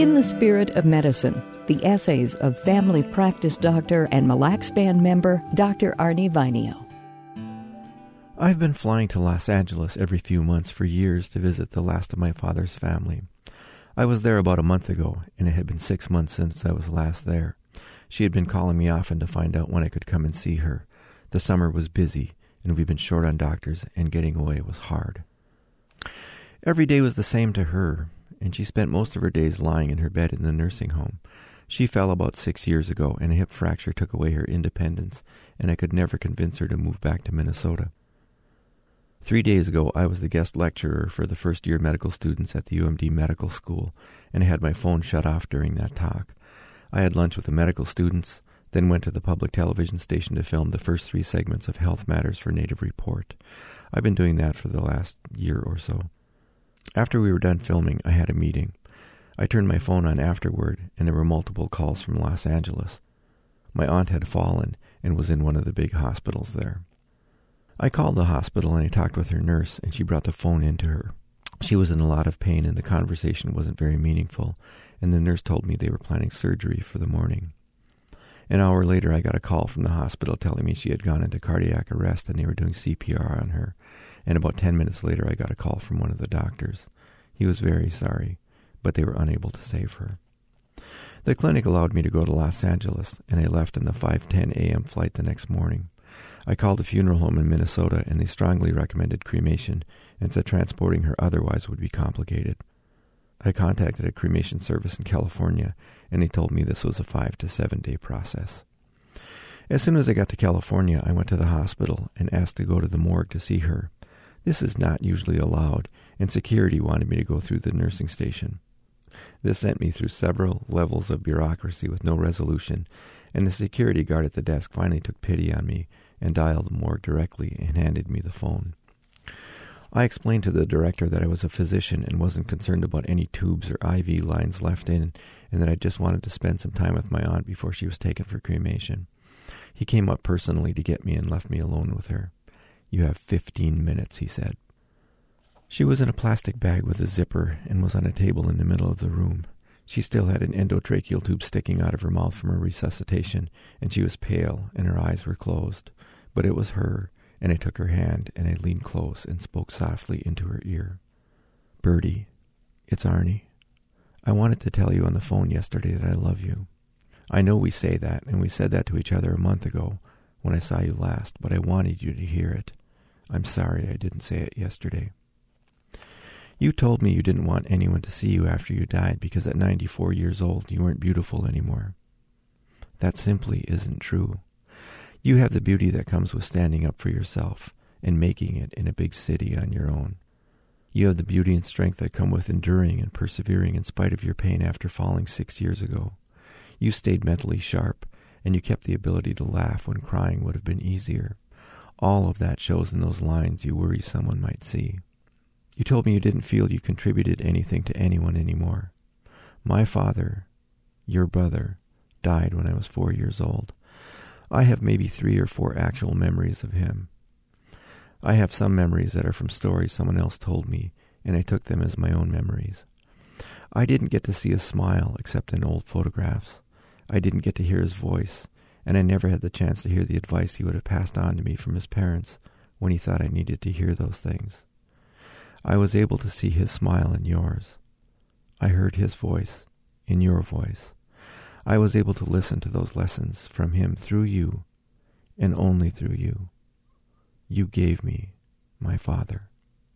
In the Spirit of Medicine, the essays of family practice doctor and Mille Lacs Band member Dr. Arnie Vainio. I've been flying to Los Angeles every few months for years to visit the last of my father's family. I was there about a month ago, and it had been 6 months since I was last there. She had been calling me often to find out when I could come and see her. The summer was busy, and we've been short on doctors, and getting away was hard. Every day was the same to her, and she spent most of her days lying in her bed in the nursing home. She fell about 6 years ago, and a hip fracture took away her independence, and I could never convince her to move back to Minnesota. 3 days ago, I was the guest lecturer for the first-year medical students at the UMD Medical School, and I had my phone shut off during that talk. I had lunch with the medical students, then went to the public television station to film the first 3 segments of Health Matters for Native Report. I've been doing that for the last year or so. After we were done filming, I had a meeting. I turned my phone on afterward, and there were multiple calls from Los Angeles. My aunt had fallen and was in one of the big hospitals there. I called the hospital and I talked with her nurse, and she brought the phone in to her. She was in a lot of pain and the conversation wasn't very meaningful, and the nurse told me they were planning surgery for the morning. An hour later, I got a call from the hospital telling me she had gone into cardiac arrest and they were doing CPR on her, and about 10 minutes later I got a call from one of the doctors. He was very sorry, but they were unable to save her. The clinic allowed me to go to Los Angeles, and I left on the 5:10 a.m. flight the next morning. I called a funeral home in Minnesota, and they strongly recommended cremation and said transporting her otherwise would be complicated. I contacted a cremation service in California, and they told me this was a 5 to 7 day process. As soon as I got to California, I went to the hospital and asked to go to the morgue to see her. This is not usually allowed, and security wanted me to go through the nursing station. This sent me through several levels of bureaucracy with no resolution, and the security guard at the desk finally took pity on me and dialed the morgue directly and handed me the phone. I explained to the director that I was a physician and wasn't concerned about any tubes or IV lines left in, and that I just wanted to spend some time with my aunt before she was taken for cremation. He came up personally to get me and left me alone with her. "You have 15 minutes, he said. She was in a plastic bag with a zipper and was on a table in the middle of the room. She still had an endotracheal tube sticking out of her mouth from her resuscitation, and she was pale and her eyes were closed. But it was her, and I took her hand and I leaned close and spoke softly into her ear. "Bertie, it's Arnie. I wanted to tell you on the phone yesterday that I love you. I know we say that, and we said that to each other a month ago when I saw you last, but I wanted you to hear it. I'm sorry I didn't say it yesterday. You told me you didn't want anyone to see you after you died because at 94 years old you weren't beautiful anymore. That simply isn't true. You have the beauty that comes with standing up for yourself and making it in a big city on your own. You have the beauty and strength that come with enduring and persevering in spite of your pain after falling 6 years ago. You stayed mentally sharp, and you kept the ability to laugh when crying would have been easier. All of that shows in those lines you worry someone might see. You told me you didn't feel you contributed anything to anyone anymore. My father, your brother, died when I was 4 years old. I have maybe 3 or 4 actual memories of him. I have some memories that are from stories someone else told me, and I took them as my own memories. I didn't get to see his smile except in old photographs. I didn't get to hear his voice, and I never had the chance to hear the advice he would have passed on to me from his parents when he thought I needed to hear those things. I was able to see his smile in yours. I heard his voice in your voice. I was able to listen to those lessons from him through you, and only through you. You gave me my father.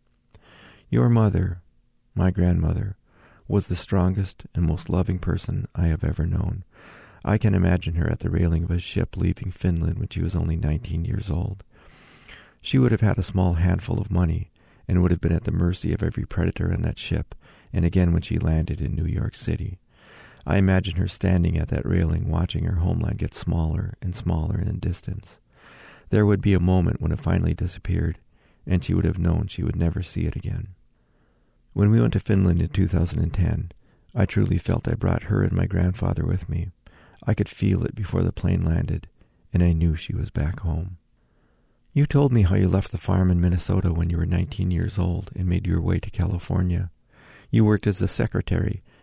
Your mother, my grandmother, was the strongest and most loving person I have ever known. I can imagine her at the railing of a ship leaving Finland when she was only 19 years old. She would have had a small handful of money and would have been at the mercy of every predator on that ship, and again when she landed in New York City. I imagine her standing at that railing watching her homeland get smaller and smaller in distance. There would be a moment when it finally disappeared, and she would have known she would never see it again. When we went to Finland in 2010, I truly felt I brought her and my grandfather with me. I could feel it before the plane landed, and I knew she was back home. You told me how you left the farm in Minnesota when you were 19 years old and made your way to California. You worked as a secretary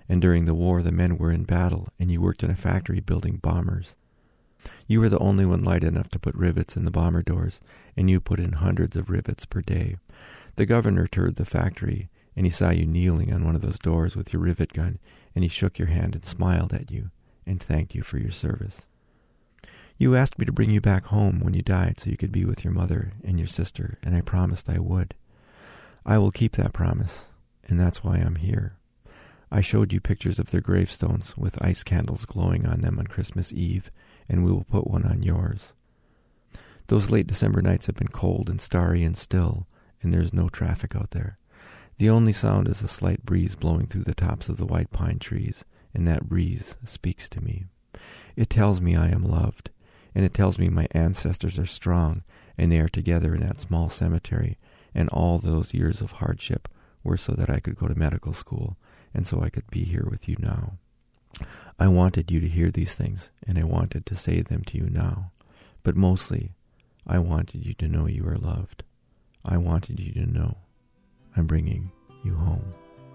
and during the war the men were in battle, and you worked in a factory building bombers. You were the only one light enough to put rivets in the bomber doors, and you put in hundreds of rivets per day. The governor toured the factory, and he saw you kneeling on one of those doors with your rivet gun, and he shook your hand and smiled at you and thanked you for your service. You asked me to bring you back home when you died so you could be with your mother and your sister, and I promised I would. I will keep that promise, and that's why I'm here. I showed you pictures of their gravestones with ice candles glowing on them on Christmas Eve, and we will put one on yours. Those late December nights have been cold and starry and still, and there's no traffic out there. The only sound is a slight breeze blowing through the tops of the white pine trees, and that breeze speaks to me. It tells me I am loved, and it tells me my ancestors are strong, and they are together in that small cemetery, and all those years of hardship were so that I could go to medical school, and so I could be here with you now. I wanted you to hear these things, and I wanted to say them to you now, but mostly, I wanted you to know you are loved. I wanted you to know I'm bringing you home.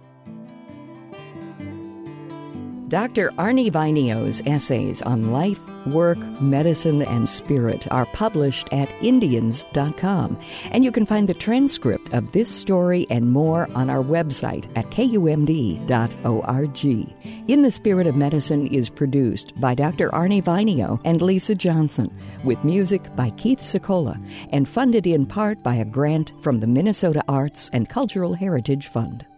Dr. Arnie Vainio's essays on life, work, medicine, and spirit are published at Indians.com, and you can find the transcript of this story and more on our website at KUMD.org. In the Spirit of Medicine is produced by Dr. Arnie Vainio and Lisa Johnson, with music by Keith Sikola, and funded in part by a grant from the Minnesota Arts and Cultural Heritage Fund.